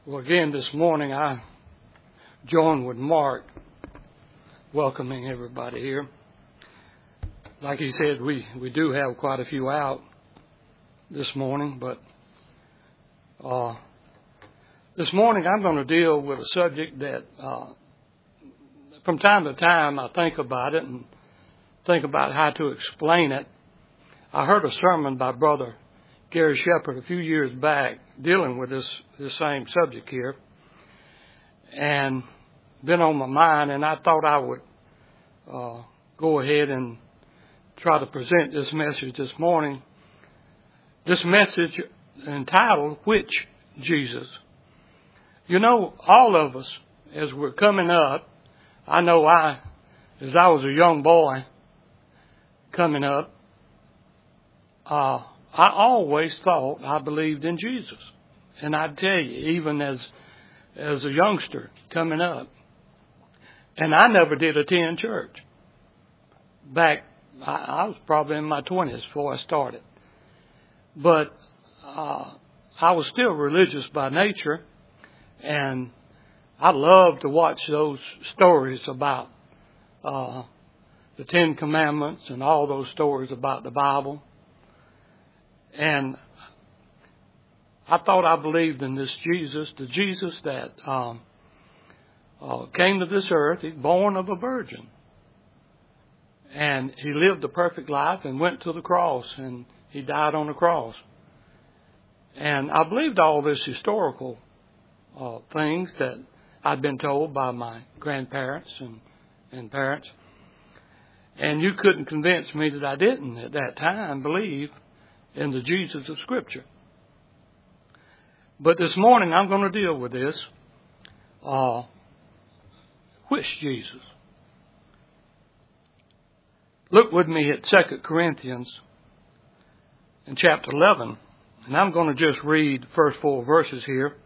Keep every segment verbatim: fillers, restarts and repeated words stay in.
Well, again, this morning I join with Mark welcoming everybody here. Like he said, we, we do have quite a few out this morning, but uh, this morning I'm going to deal with a subject that uh, from time to time I think about it and think about how to explain it. I heard a sermon by Brother Gary Shepard a few years back dealing with this, this same subject here, and been on my mind, and I thought I would uh, go ahead and try to present this message this morning. This message entitled, Which Jesus? You know, all of us, as we're coming up, I know I, as I was a young boy coming up, uh, I always thought I believed in Jesus. And I'd tell you, even as as a youngster coming up, and I never did attend church. Back, I, I was probably in my twenties before I started. But uh, I was still religious by nature, and I loved to watch those stories about uh, the Ten Commandments and all those stories about the Bible. And I thought I believed in this Jesus, the Jesus that um, uh, came to this earth. He's born of a virgin. And he lived a perfect life and went to the cross, and he died on the cross. And I believed all this historical uh, things that I'd been told by my grandparents and, and parents. And you couldn't convince me that I didn't at that time believe in the Jesus of Scripture. But this morning I'm going to deal with this. Uh, which Jesus? Look with me at Second Corinthians in chapter eleven. And I'm going to just read the first four verses here.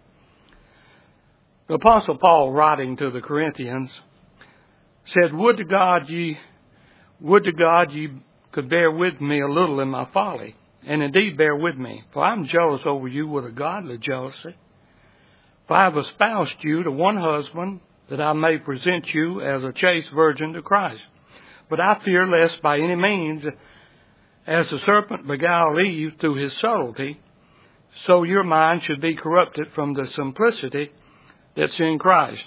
The Apostle Paul, writing to the Corinthians, said, Would to God ye, would to God ye could bear with me a little in my folly. And indeed bear with me, for I am jealous over you with a godly jealousy. For I have espoused you to one husband, that I may present you as a chaste virgin to Christ. But I fear lest by any means, as the serpent beguiled Eve through his subtlety, so your mind should be corrupted from the simplicity that's in Christ.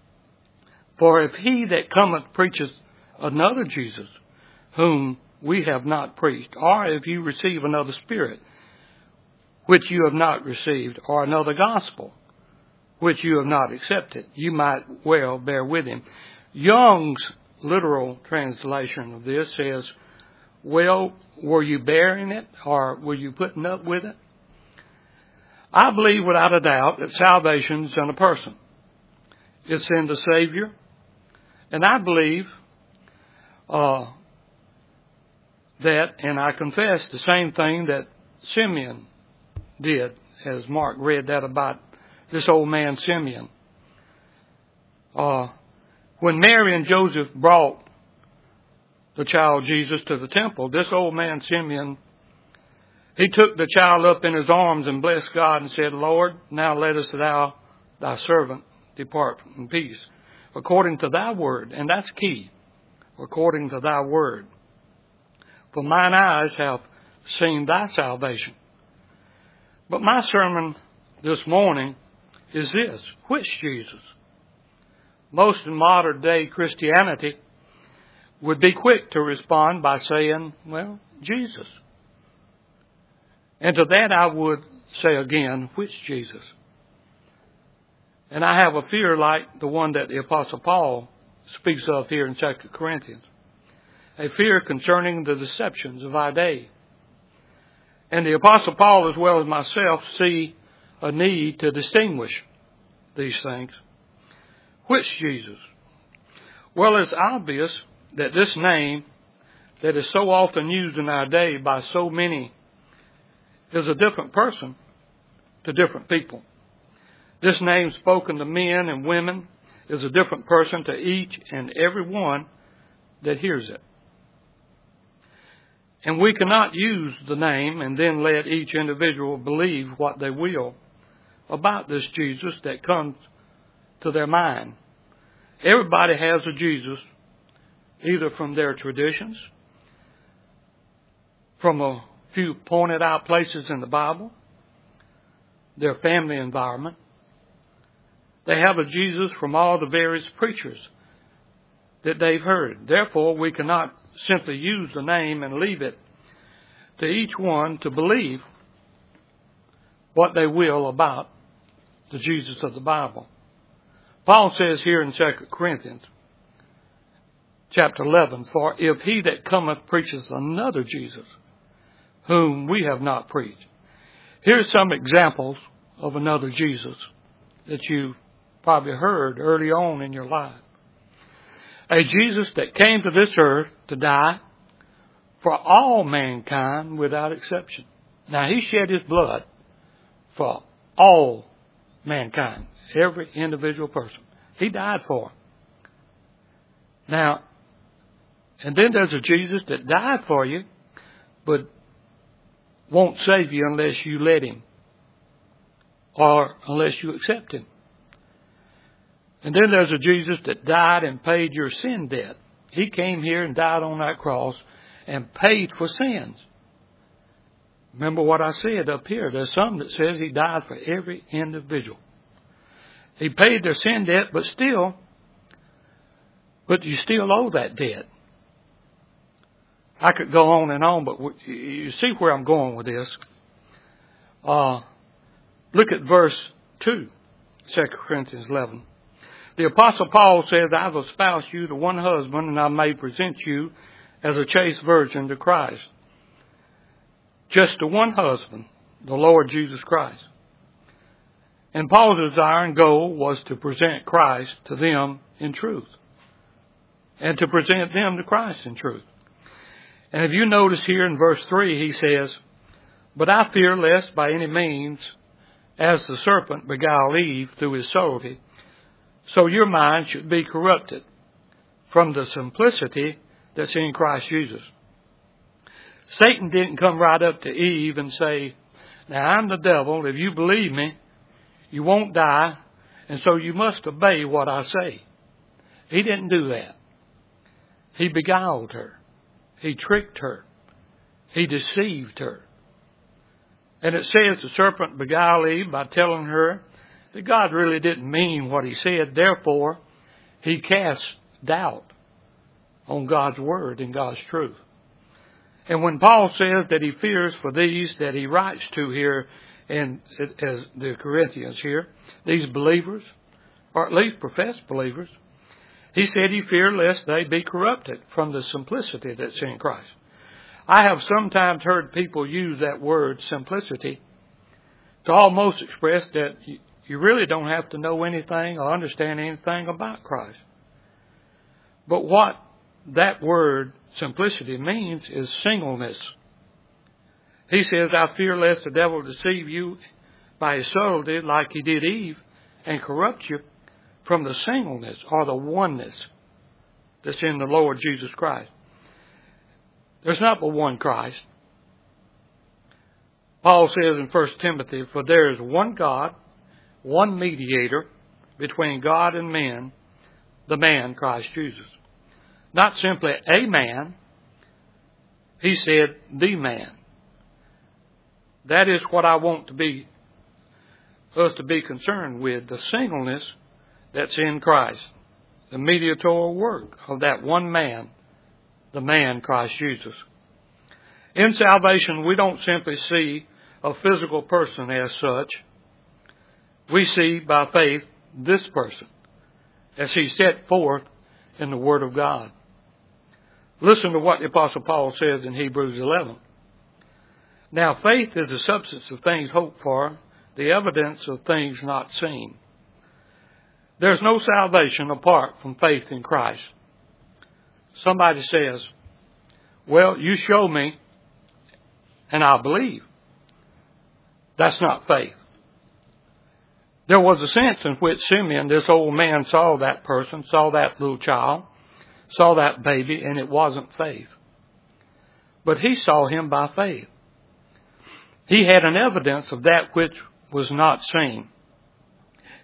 For if he that cometh preacheth another Jesus, whom we have not preached, or if you receive another spirit, which you have not received, or another gospel, which you have not accepted, you might well bear with him. Young's literal translation of this says, well, were you bearing it, or were you putting up with it? I believe without a doubt that salvation's in a person. It's in the Savior. And I believe uh that, and I confess the same thing that Simeon did, as Mark read that about this old man Simeon. Uh, when Mary and Joseph brought the child Jesus to the temple, this old man Simeon, he took the child up in his arms and blessed God and said, Lord, now lettest thou, thy servant, depart in peace, according to thy word. And that's key, according to thy word. For mine eyes have seen thy salvation. But my sermon this morning is this. Which Jesus? Most in modern day Christianity would be quick to respond by saying, well, Jesus. And to that I would say again, which Jesus? And I have a fear like the one that the Apostle Paul speaks of here in Second Corinthians. A fear concerning the deceptions of our day. And the Apostle Paul, as well as myself, see a need to distinguish these things. Which Jesus? Well, it's obvious that this name that is so often used in our day by so many is a different person to different people. This name spoken to men and women is a different person to each and every one that hears it. And we cannot use the name and then let each individual believe what they will about this Jesus that comes to their mind. Everybody has a Jesus, either from their traditions, from a few pointed out places in the Bible, their family environment. They have a Jesus from all the various preachers that they've heard. Therefore, we cannot simply use the name and leave it to each one to believe what they will about the Jesus of the Bible. Paul says here in Second Corinthians chapter eleven, for if he that cometh preaches another Jesus, whom we have not preached. Here's some examples of another Jesus that you've probably heard early on in your life. A Jesus that came to this earth to die for all mankind without exception. Now, he shed his blood for all mankind, every individual person. He died for them. Now, and then there's a Jesus that died for you, but won't save you unless you let him or unless you accept him. And then there's a Jesus that died and paid your sin debt. He came here and died on that cross and paid for sins. Remember what I said up here. There's some that says he died for every individual. He paid their sin debt, but still, but you still owe that debt. I could go on and on, but you see where I'm going with this. Uh, look at verse two, Second Corinthians eleven. The Apostle Paul says, I've espoused you to one husband, and I may present you as a chaste virgin to Christ. Just to one husband, the Lord Jesus Christ. And Paul's desire and goal was to present Christ to them in truth. And to present them to Christ in truth. And if you notice here in verse three, he says, but I fear lest by any means, as the serpent beguiled Eve through his subtlety, so your mind should be corrupted from the simplicity that's in Christ Jesus. Satan didn't come right up to Eve and say, now I'm the devil. If you believe me, you won't die. And so you must obey what I say. He didn't do that. He beguiled her. He tricked her. He deceived her. And it says the serpent beguiled Eve by telling her that God really didn't mean what he said. Therefore, he cast doubt on God's word and God's truth. And when Paul says that he fears for these that he writes to here in as the Corinthians here, these believers, or at least professed believers, he said he feared lest they be corrupted from the simplicity that's in Christ. I have sometimes heard people use that word simplicity to almost express that you really don't have to know anything or understand anything about Christ. But what that word simplicity means is singleness. He says, I fear lest the devil deceive you by his subtlety like he did Eve and corrupt you from the singleness or the oneness that's in the Lord Jesus Christ. There's not but one Christ. Paul says in First Timothy, for there is one God, one mediator between God and men, the man Christ Jesus. Not simply a man. He said the man. That is what I want to be, us to be concerned with, the singleness that's in Christ. The mediatorial work of that one man, the man Christ Jesus. In salvation, we don't simply see a physical person as such. We see by faith this person as he set forth in the Word of God. Listen to what the Apostle Paul says in Hebrews eleven. Now faith is the substance of things hoped for, the evidence of things not seen. There's no salvation apart from faith in Christ. Somebody says, well, you show me and I'll believe. That's not faith. There was a sense in which Simeon, this old man, saw that person, saw that little child, saw that baby, and it wasn't faith. But he saw him by faith. He had an evidence of that which was not seen.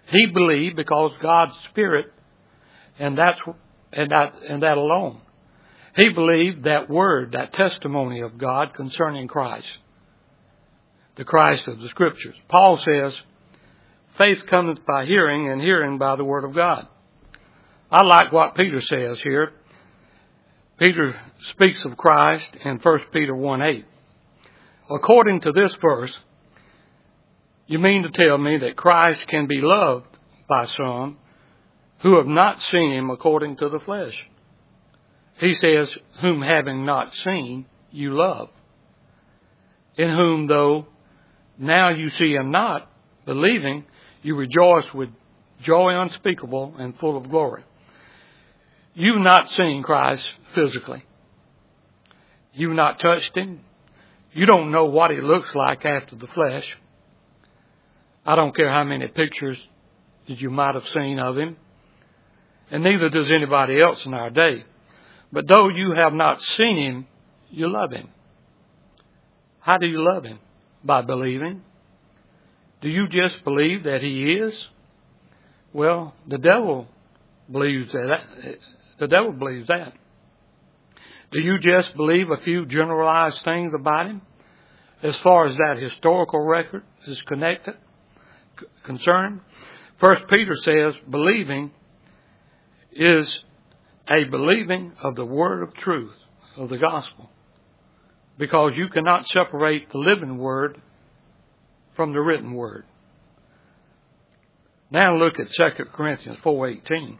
He believed because God's Spirit, and that's and that and that alone. He believed that word, that testimony of God concerning Christ, the Christ of the Scriptures. Paul says, faith cometh by hearing, and hearing by the word of God. I like what Peter says here. Peter speaks of Christ in First Peter one eight. According to this verse, you mean to tell me that Christ can be loved by some who have not seen him according to the flesh? He says, whom having not seen, you love. In whom, though now you see him not, believing, you rejoice with joy unspeakable and full of glory. You've not seen Christ physically. You've not touched him. You don't know what he looks like after the flesh. I don't care how many pictures that you might have seen of him. And neither does anybody else in our day. But though you have not seen him, you love him. How do you love him? By believing. Do you just believe that he is? Well, the devil believes that. The devil believes that. Do you just believe a few generalized things about him as far as that historical record is connected, concerned? First Peter says believing is a believing of the word of truth, of the gospel, because you cannot separate the living word from the written word. Now look at Second Corinthians four eighteen.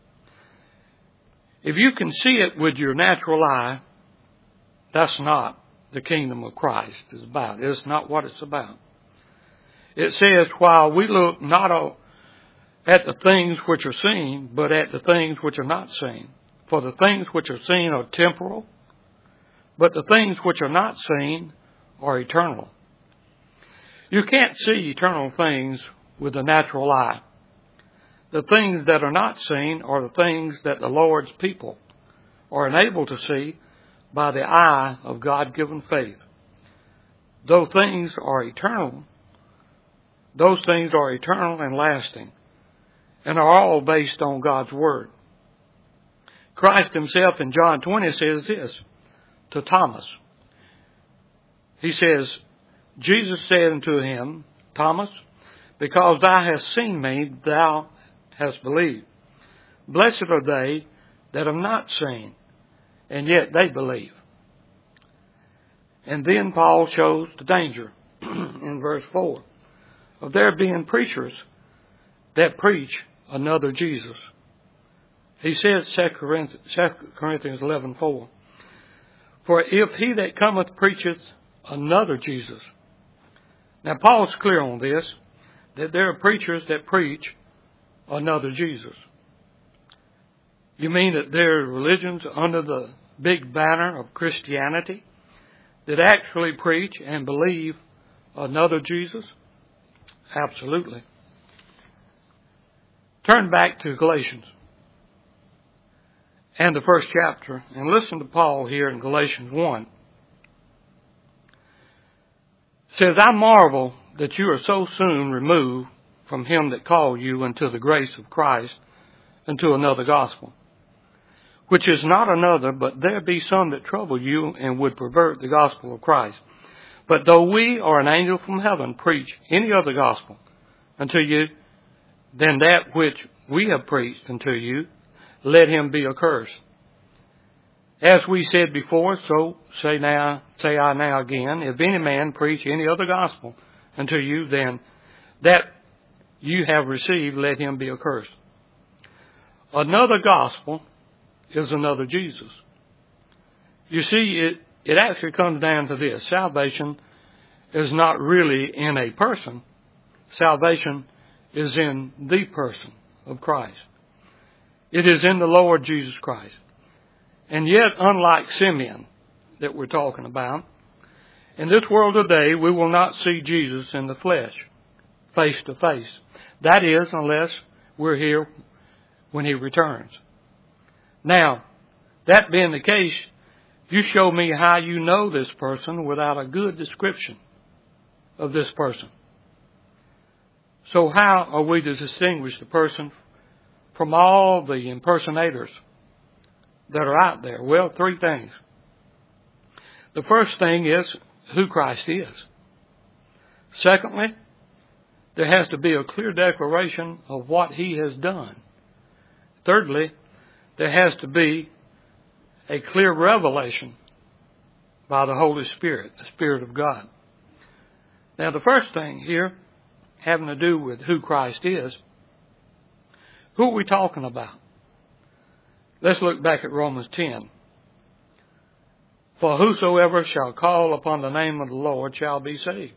If you can see it with your natural eye, that's not the kingdom of Christ is about. It's not what it's about. It says, while we look not at the things which are seen, but at the things which are not seen. For the things which are seen are temporal, but the things which are not seen are eternal. You can't see eternal things with the natural eye. The things that are not seen are the things that the Lord's people are enabled to see by the eye of God-given faith. Though things are eternal, those things are eternal and lasting, and are all based on God's Word. Christ himself in John twenty says this to Thomas. He says, Jesus said unto him, Thomas, because thou hast seen me, thou hast believed. Blessed are they that have not seen, and yet they believe. And then Paul shows the danger in verse four of there being preachers that preach another Jesus. He says, Second Corinthians eleven four, for if he that cometh preacheth another Jesus. Now Paul's clear on this, that there are preachers that preach another Jesus. You mean that there are religions under the big banner of Christianity that actually preach and believe another Jesus? Absolutely. Turn back to Galatians and the first chapter and listen to Paul here in Galatians one. It says, I marvel that you are so soon removed from him that called you unto the grace of Christ unto another gospel, which is not another, but there be some that trouble you and would pervert the gospel of Christ. But though we or an angel from heaven preach any other gospel unto you than that which we have preached unto you, let him be accursed. As we said before, so say now, say I now again, if any man preach any other gospel unto you than that you have received, let him be accursed. Another gospel is another Jesus. You see, it, it actually comes down to this. Salvation is not really in a person. Salvation is in the person of Christ. It is in the Lord Jesus Christ. And yet, unlike Simeon that we're talking about, in this world today, we will not see Jesus in the flesh, face to face. That is, unless we're here when he returns. Now, that being the case, you show me how you know this person without a good description of this person. So how are we to distinguish the person from all the impersonators that are out there? Well, three things. The first thing is who Christ is. Secondly, there has to be a clear declaration of what he has done. Thirdly, there has to be a clear revelation by the Holy Spirit, the Spirit of God. Now, the first thing here, having to do with who Christ is, who are we talking about? Let's look back at Romans ten. For whosoever shall call upon the name of the Lord shall be saved.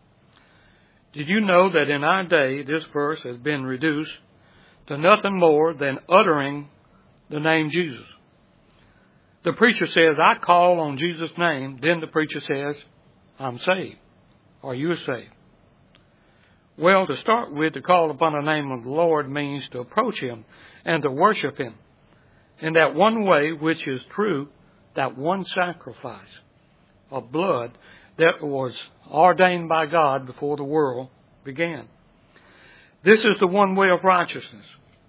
Did you know that in our day, this verse has been reduced to nothing more than uttering the name Jesus? The preacher says, I call on Jesus' name. Then the preacher says, I'm saved. Are you saved? Well, to start with, to call upon the name of the Lord means to approach him and to worship him in that one way which is true, that one sacrifice of blood that was ordained by God before the world began. This is the one way of righteousness,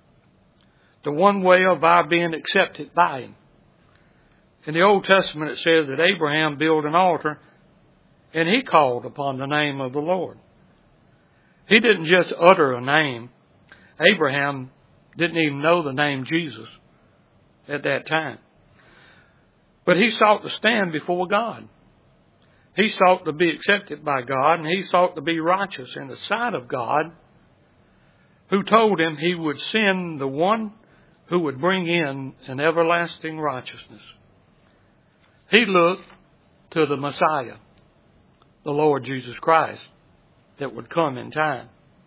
the one way of our being accepted by him. In the Old Testament it says that Abraham built an altar and he called upon the name of the Lord. He didn't just utter a name. Abraham didn't even know the name Jesus at that time. But he sought to stand before God. He sought to be accepted by God, and he sought to be righteous in the sight of God, who told him he would send the one who would bring in an everlasting righteousness. He looked to the Messiah, the Lord Jesus Christ, that would come in time.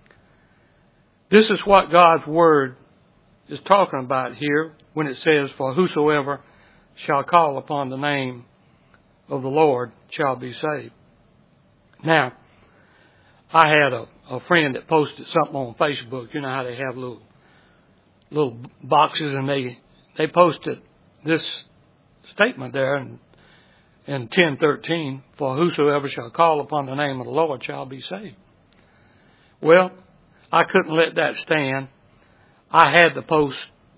This is what God's Word is talking about here when it says, for whosoever shall call upon the name of the Lord shall be saved. Now, I had a, a friend that posted something on Facebook. You know how they have little little boxes, and they they posted this statement there in, in ten thirteen, for whosoever shall call upon the name of the Lord shall be saved. Well, I couldn't let that stand. I had to post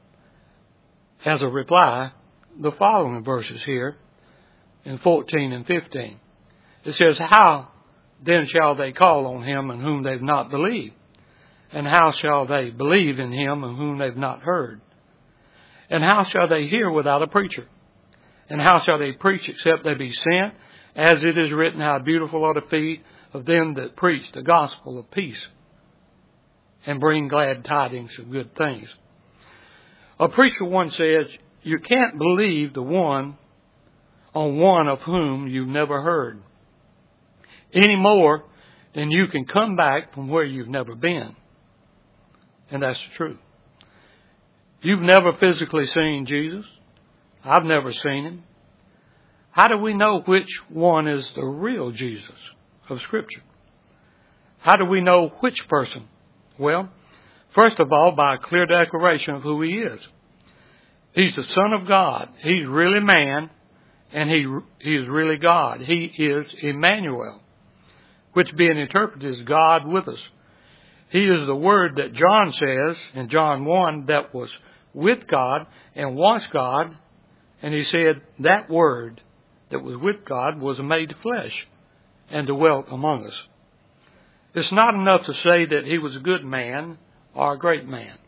as a reply the following verses here in fourteen and fifteen. It says, how then shall they call on him in whom they've not believed? And how shall they believe in him in whom they've not heard? And how shall they hear without a preacher? And how shall they preach except they be sent? As it is written, how beautiful are the feet of them that preach the gospel of peace and bring glad tidings of good things. A preacher once said, you can't believe the one on one of whom you've never heard, any more than you can come back from where you've never been. And that's the truth. You've never physically seen Jesus. I've never seen him. How do we know which one is the real Jesus of Scripture? How do we know which person? Well, first of all, by a clear declaration of who he is. He's the Son of God. He's really man, and he, he is really God. He is Emmanuel, which being interpreted as God with us. He is the Word that John says in John one that was with God and was God. And he said that Word that was with God was made flesh and dwelt among us. It's not enough to say that he was a good man or a great man.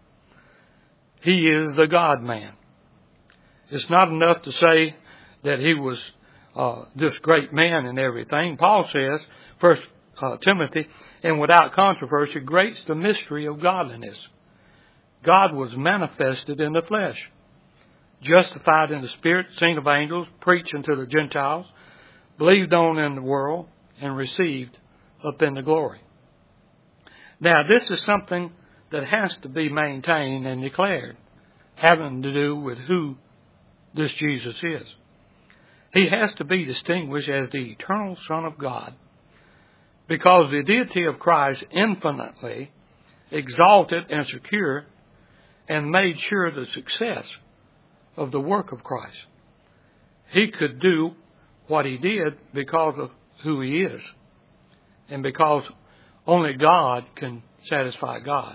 He is the God-man. It's not enough to say that he was uh, this great man and everything. Paul says, First uh, Timothy, and without controversy, great's the mystery of godliness. God was manifested in the flesh, justified in the Spirit, seen of angels, preached unto the Gentiles, believed on in the world, and received up in the glory. Now, this is something that has to be maintained and declared, having to do with who this Jesus is. He has to be distinguished as the eternal Son of God, because the deity of Christ infinitely exalted and secured and made sure the success of the work of Christ. He could do what he did because of who he is, and because only God can satisfy God.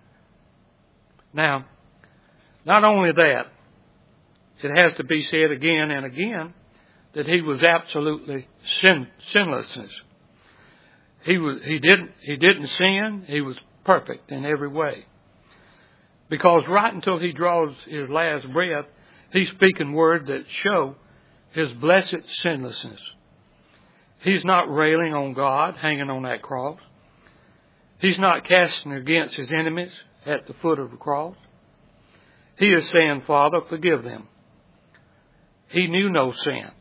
Now, not only that, it has to be said again and again that he was absolutely sin, sinlessness. He was, he didn't, he didn't sin. He was perfect in every way. Because right until he draws his last breath, he's speaking words that show his blessed sinlessness. He's not railing on God, hanging on that cross. He's not casting against his enemies at the foot of the cross. He is saying, Father, forgive them. He knew no sin.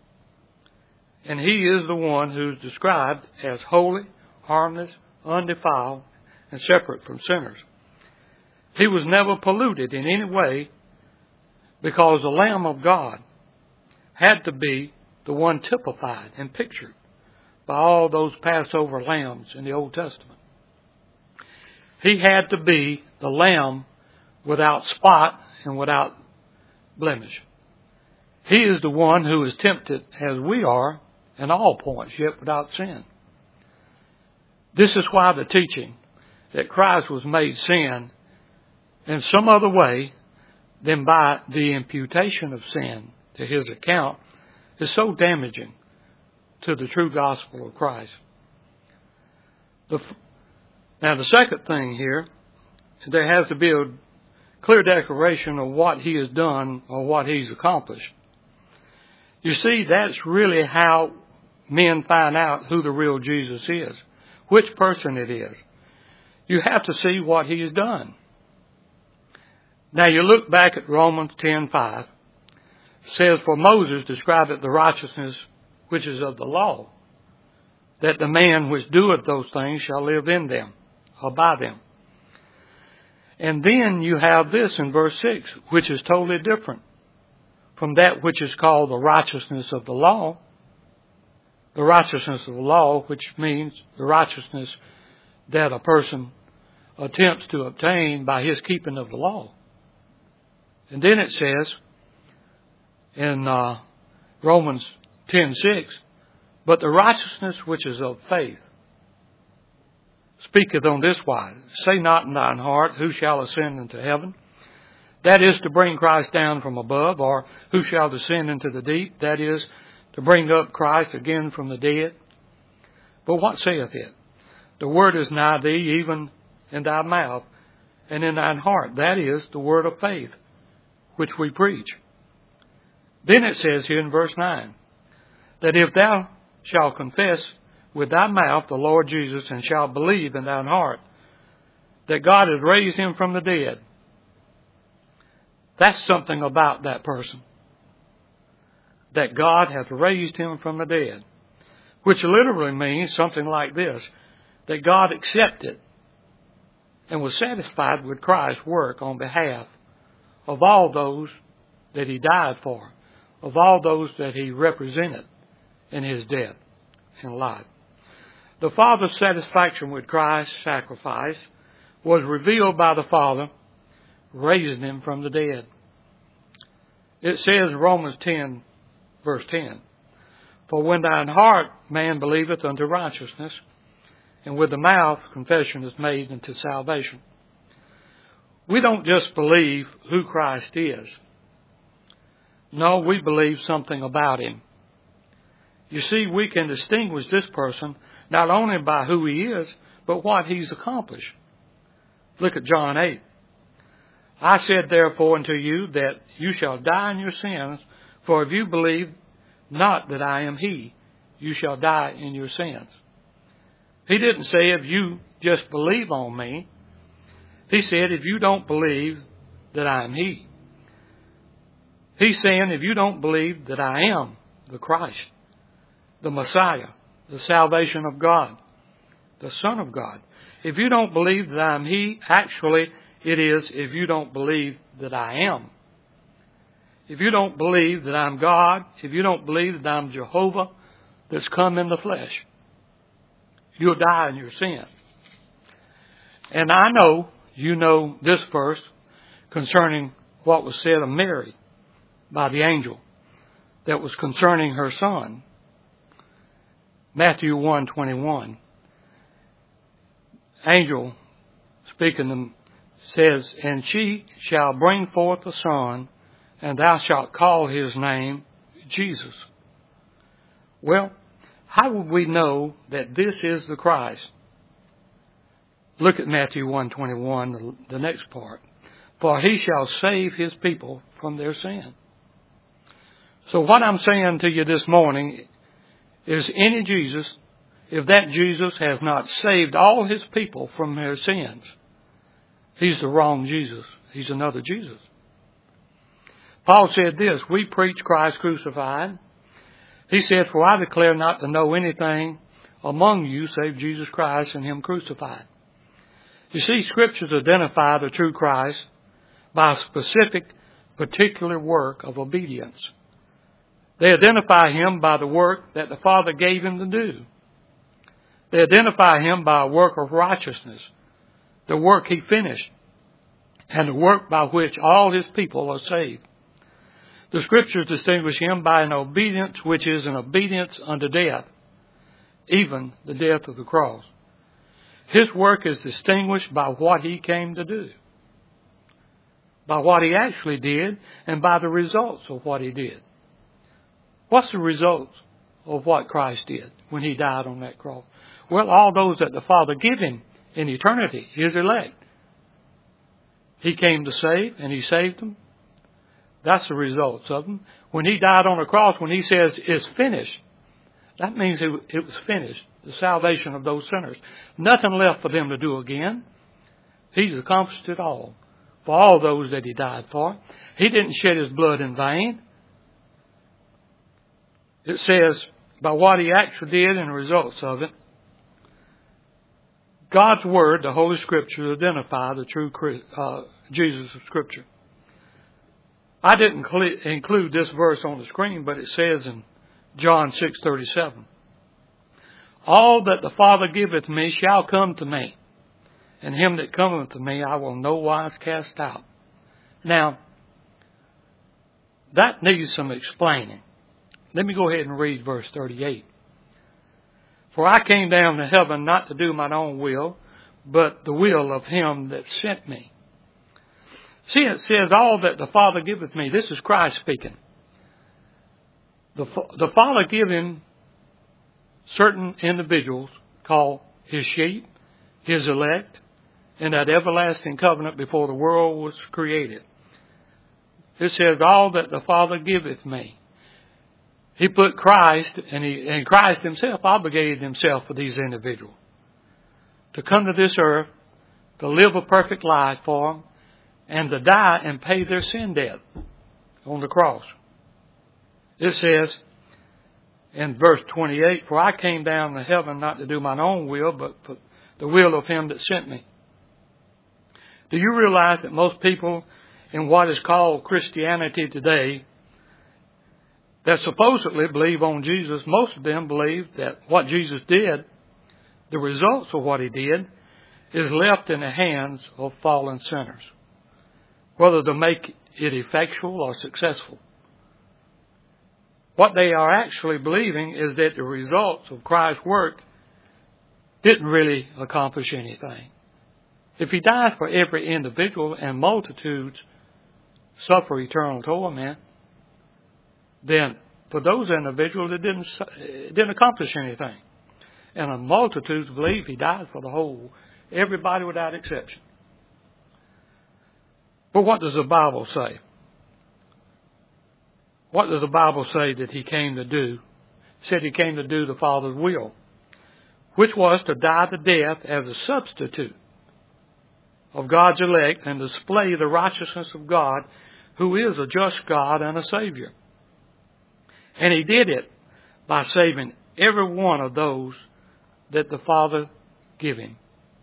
And he is the one who's described as holy, harmless, undefiled, and separate from sinners. He was never polluted in any way because the Lamb of God had to be the one typified and pictured by all those Passover lambs in the Old Testament. He had to be the lamb without spot and without blemish. He is the one who is tempted as we are in all points, yet without sin. This is why the teaching that Christ was made sin in some other way than by the imputation of sin to his account is so damaging to the true gospel of Christ. The, now the second thing here, there has to be a clear declaration of what he has done or what he's accomplished. You see, that's really how men find out who the real Jesus is, which person it is. You have to see what he has done. Now you look back at Romans ten five. It says, for Moses describeth the righteousness which is of the law, that the man which doeth those things shall live in them, or by them. And then you have this in verse six, which is totally different from that which is called the righteousness of the law. The righteousness of the law, which means the righteousness that a person attempts to obtain by his keeping of the law. And then it says in uh, Romans ten six, but the righteousness which is of faith speaketh on this wise, say not in thine heart, who shall ascend into heaven? That is to bring Christ down from above, or who shall descend into the deep? That is to bring up Christ again from the dead. But what saith it? The word is nigh thee, even in thy mouth, and in thine heart. That is the word of faith, which we preach. Then it says here in verse nine, that if thou shalt confess with thy mouth the Lord Jesus, and shalt believe in thine heart that God has raised him from the dead, that's something about that person. That God hath raised him from the dead. Which literally means something like this, that God accepted and was satisfied with Christ's work on behalf of all those that he died for, of all those that he represented in his death and life. The Father's satisfaction with Christ's sacrifice was revealed by the Father raising him from the dead. It says in Romans ten, verse ten, for when thine heart man believeth unto righteousness, and with the mouth confession is made unto salvation. We don't just believe who Christ is. No, we believe something about him. You see, we can distinguish this person not only by who he is, but what he's accomplished. Look at John eight. I said therefore unto you that you shall die in your sins, for if you believe not that I am he, you shall die in your sins. He didn't say if you just believe on me. He said if you don't believe that I am he. He's saying if you don't believe that I am the Christ, the Messiah, the salvation of God, the Son of God. If you don't believe that I am he, actually it is if you don't believe that I am. If you don't believe that I'm God, if you don't believe that I'm Jehovah that's come in the flesh, you'll die in your sin. And I know you know this verse concerning what was said of Mary by the angel that was concerning her son. Matthew one twenty-one. Angel speaking them, says, "And she shall bring forth a son, and thou shalt call his name Jesus." Well, how would we know that this is the Christ? Look at Matthew one twenty-one, the, the next part. "For he shall save his people from their sin." So what I'm saying to you this morning is any Jesus, if that Jesus has not saved all his people from their sins, he's the wrong Jesus. He's another Jesus. Paul said this, "We preach Christ crucified." He said, "For I declare not to know anything among you save Jesus Christ and him crucified." You see, Scriptures identify the true Christ by a specific, particular work of obedience. They identify him by the work that the Father gave him to do. They identify him by a work of righteousness, the work he finished, and the work by which all his people are saved. The Scriptures distinguish him by an obedience which is an obedience unto death, even the death of the cross. His work is distinguished by what he came to do, by what he actually did, and by the results of what he did. What's the results of what Christ did when he died on that cross? Well, all those that the Father gave him in eternity, his elect. He came to save, and he saved them. That's the results of them. When he died on the cross, when he says, "It's finished," that means it, it was finished, the salvation of those sinners. Nothing left for them to do again. He's accomplished it all for all those that he died for. He didn't shed his blood in vain. It says, by what he actually did and the results of it, God's Word, the Holy Scriptures, identify the true uh, Jesus of Scripture. I didn't cl- include this verse on the screen, but it says in John six thirty-seven, "All that the Father giveth me shall come to me, and him that cometh to me I will no wise cast out." Now, that needs some explaining. Let me go ahead and read verse thirty-eight. "For I came down to heaven not to do mine own will, but the will of him that sent me." See, it says, "All that the Father giveth me." This is Christ speaking. The, the Father gave him certain individuals called his sheep, his elect, in that everlasting covenant before the world was created. It says, "All that the Father giveth me." He put Christ, and, he, and Christ himself obligated himself for these individuals to come to this earth, to live a perfect life for them, and to die and pay their sin debt on the cross. It says in verse twenty-eight, "For I came down to heaven not to do mine own will, but for the will of him that sent me." Do you realize that most people in what is called Christianity today that supposedly believe on Jesus, most of them believe that what Jesus did, the results of what he did, is left in the hands of fallen sinners, whether to make it effectual or successful. What they are actually believing is that the results of Christ's work didn't really accomplish anything. If he died for every individual and multitudes suffer eternal torment, then for those individuals it didn't, it didn't accomplish anything. And a multitude believe he died for the whole, everybody without exception. But what does the Bible say? What does the Bible say that he came to do? It said he came to do the Father's will, which was to die to death as a substitute of God's elect and display the righteousness of God, who is a just God and a Savior. And he did it by saving every one of those that the Father gave him.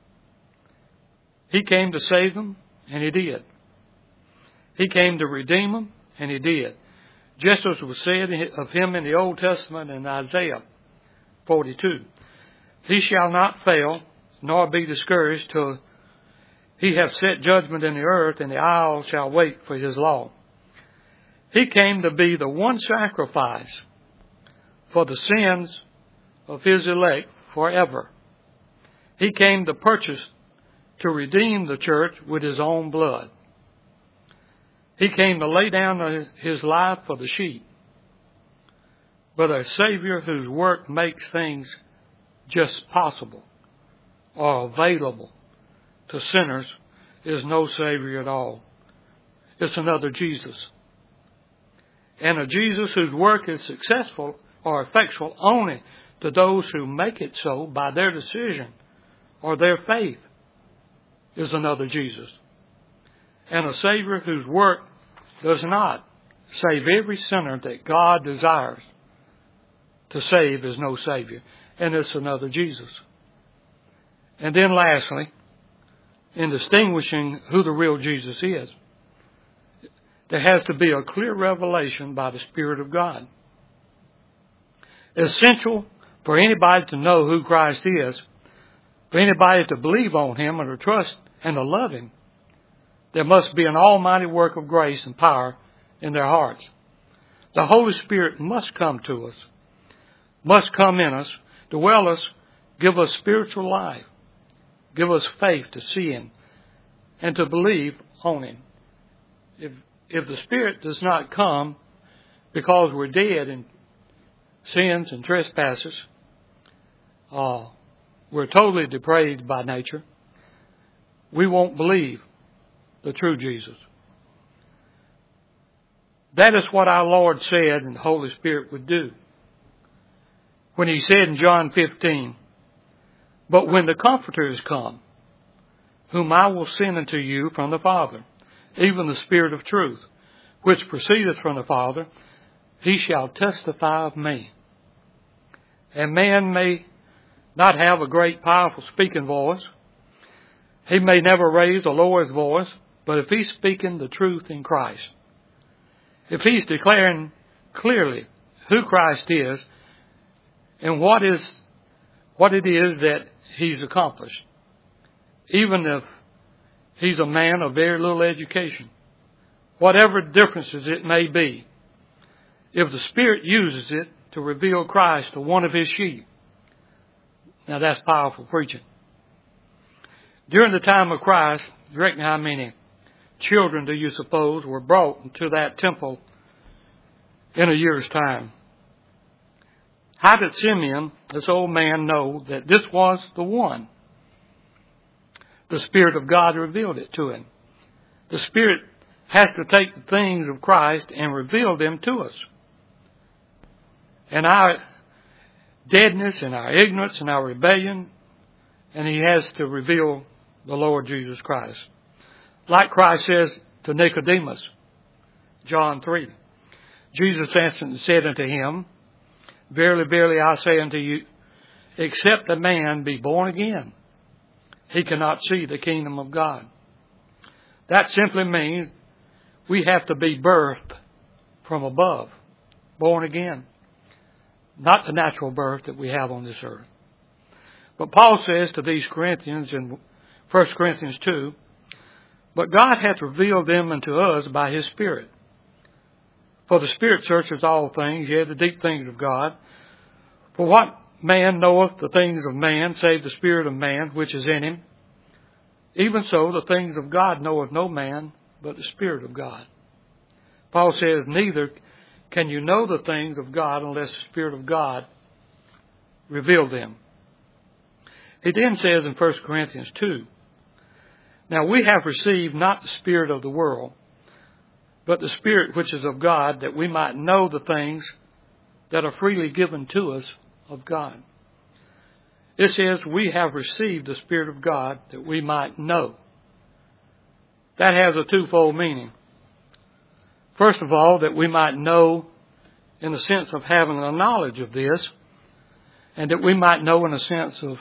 He came to save them, and he did. He came to redeem them, and he did. Just as was said of him in the Old Testament in Isaiah forty-two. "He shall not fail, nor be discouraged, till he have set judgment in the earth, and the isles shall wait for his law." He came to be the one sacrifice for the sins of his elect forever. He came to purchase to redeem the church with his own blood. He came to lay down his life for the sheep. But a Savior whose work makes things just possible or available to sinners is no Savior at all. It's another Jesus. And a Jesus whose work is successful or effectual only to those who make it so by their decision or their faith is another Jesus. And a Savior whose work does not save every sinner that God desires to save is no Savior. And it's another Jesus. And then lastly, in distinguishing who the real Jesus is, there has to be a clear revelation by the Spirit of God. It's essential for anybody to know who Christ is, for anybody to believe on Him and to trust and to love Him. There must be an almighty work of grace and power in their hearts. The Holy Spirit must come to us, must come in us, dwell us, give us spiritual life, give us faith to see Him and to believe on Him. If, if the Spirit does not come because we're dead in sins and trespasses, uh, we're totally depraved by nature, we won't believe the true Jesus. That is what our Lord said and the Holy Spirit would do. When He said in John fifteen, "But when the Comforter is come, whom I will send unto you from the Father, even the Spirit of truth, which proceedeth from the Father, He shall testify of me." And man may not have a great, powerful speaking voice. He may never raise or lower his voice, but if he's speaking the truth in Christ, if he's declaring clearly who Christ is and what is what it is that He's accomplished, even if he's a man of very little education, whatever differences it may be, if the Spirit uses it to reveal Christ to one of His sheep, now that's powerful preaching. During the time of Christ, you reckon how many children do you suppose were brought to that temple in a year's time? How did Simeon, this old man, know that this was the one? The Spirit of God revealed it to him. The Spirit has to take the things of Christ and reveal them to us. And our deadness and our ignorance and our rebellion, and He has to reveal the Lord Jesus Christ. Like Christ says to Nicodemus, John three, Jesus answered and said unto him, "Verily, verily, I say unto you, except a man be born again, he cannot see the kingdom of God." That simply means we have to be birthed from above, born again. Not the natural birth that we have on this earth. But Paul says to these Corinthians in First Corinthians two, "But God hath revealed them unto us by His Spirit. For the Spirit searcheth all things, yea, the deep things of God. For what man knoweth the things of man, save the Spirit of man which is in him? Even so, the things of God knoweth no man, but the Spirit of God." Paul says, neither can you know the things of God unless the Spirit of God reveal them. He then says in First Corinthians two, "Now we have received not the spirit of the world, but the Spirit which is of God, that we might know the things that are freely given to us of God." It says we have received the Spirit of God that we might know. That has a twofold meaning. First of all, that we might know in the sense of having a knowledge of this, and that we might know in a sense of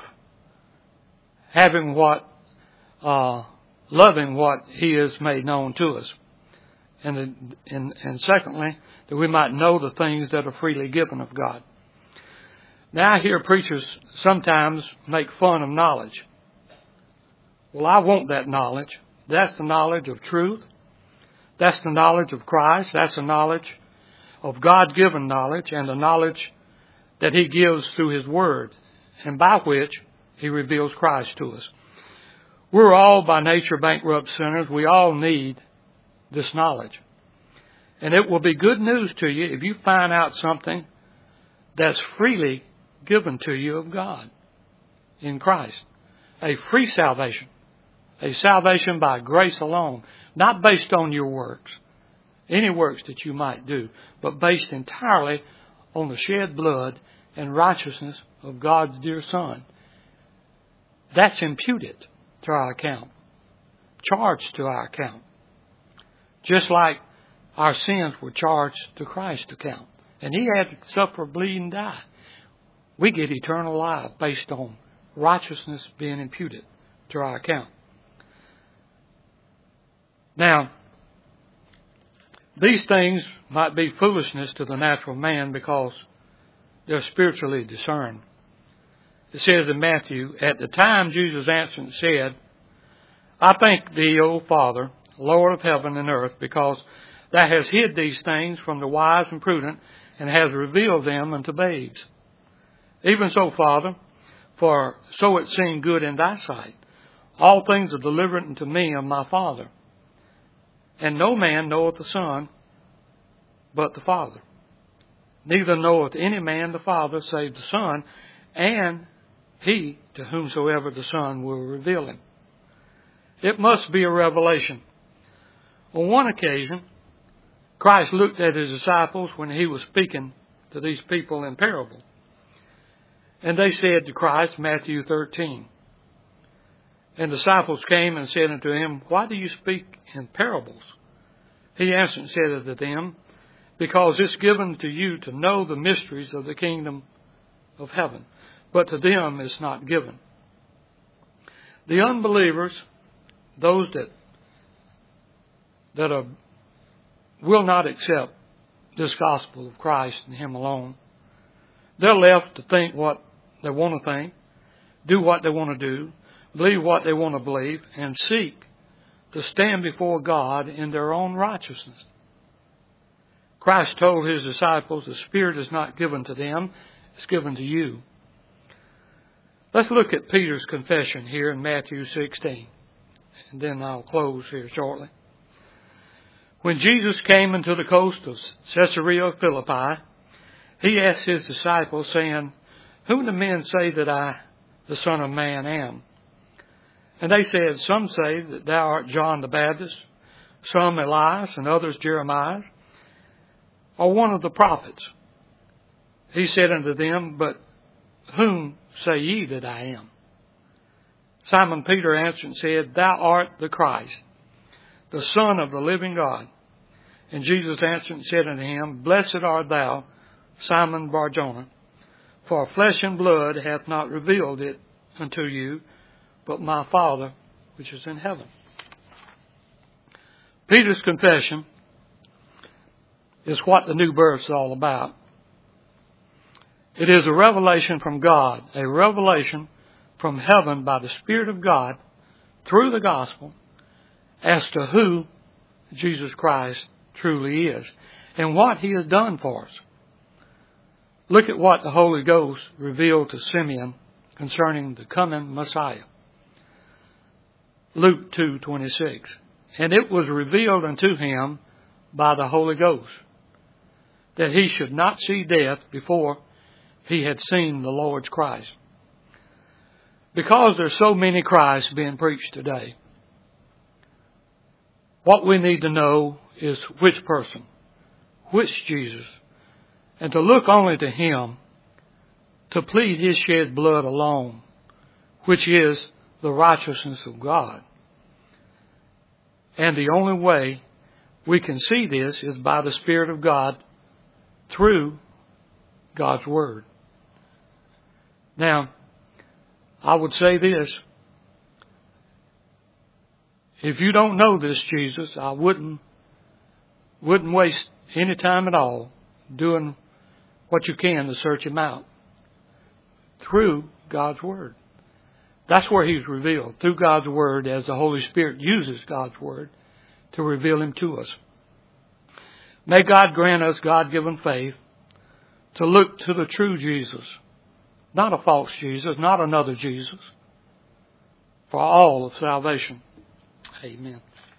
having what, uh, loving what He has made known to us. And, and, and secondly, that we might know the things that are freely given of God. Now I hear preachers sometimes make fun of knowledge. Well, I want that knowledge. That's the knowledge of truth. That's the knowledge of Christ. That's the knowledge of God-given knowledge and the knowledge that He gives through His Word and by which He reveals Christ to us. We're all by nature bankrupt sinners. We all need this knowledge. And it will be good news to you if you find out something that's freely given to you of God in Christ. A free salvation. A salvation by grace alone. Not based on your works. Any works that you might do. But based entirely on the shed blood and righteousness of God's dear Son. That's imputed to our account. Charged to our account. Just like our sins were charged to Christ's account. And He had to suffer, bleed, and die. We get eternal life based on righteousness being imputed to our account. Now, these things might be foolishness to the natural man because they're spiritually discerned. It says in Matthew, at the time Jesus answered and said, I thank thee, O Father, Lord of heaven and earth, because thou hast hid these things from the wise and prudent, and hast revealed them unto babes. Even so, Father, for so it seemed good in thy sight. All things are delivered unto me of my Father. And no man knoweth the Son, but the Father. Neither knoweth any man the Father, save the Son, and he to whomsoever the Son will reveal him. It must be a revelation. On one occasion, Christ looked at His disciples when He was speaking to these people in parable. And they said to Christ, Matthew thirteen, and the disciples came and said unto Him, why do you speak in parables? He answered and said unto them, because it's given to you to know the mysteries of the kingdom of heaven, but to them it's not given. The unbelievers, those that that are, will not accept this gospel of Christ and Him alone, they're left to think what they want to think, do what they want to do, believe what they want to believe, and seek to stand before God in their own righteousness. Christ told His disciples, the Spirit is not given to them, it's given to you. Let's look at Peter's confession here in Matthew sixteen. And then I'll close here shortly. When Jesus came into the coast of Caesarea Philippi, He asked His disciples, saying, whom do men say that I, the Son of Man, am? And they said, some say that thou art John the Baptist, some Elias, and others Jeremiah, or one of the prophets. He said unto them, but whom say ye that I am? Simon Peter answered and said, thou art the Christ, the Son of the living God. And Jesus answered and said unto him, blessed art thou, Simon Bar-Jonah, for flesh and blood hath not revealed it unto you, but my Father which is in heaven. Peter's confession is what the new birth is all about. It is a revelation from God, a revelation from heaven by the Spirit of God through the gospel as to who Jesus Christ truly is and what He has done for us. Look at what the Holy Ghost revealed to Simeon concerning the coming Messiah. Luke two twenty-six. And it was revealed unto him by the Holy Ghost that he should not see death before he had seen the Lord's Christ. Because there's so many Christs being preached today, what we need to know is which person, which Jesus, and to look only to Him, to plead His shed blood alone, which is the righteousness of God. And the only way we can see this is by the Spirit of God through God's Word. Now, I would say this. If you don't know this Jesus, I wouldn't wouldn't waste any time at all doing what you can to search Him out through God's Word. That's where He's revealed, through God's Word, as the Holy Spirit uses God's Word to reveal Him to us. May God grant us God-given faith to look to the true Jesus, not a false Jesus, not another Jesus. for all of salvation. Amen.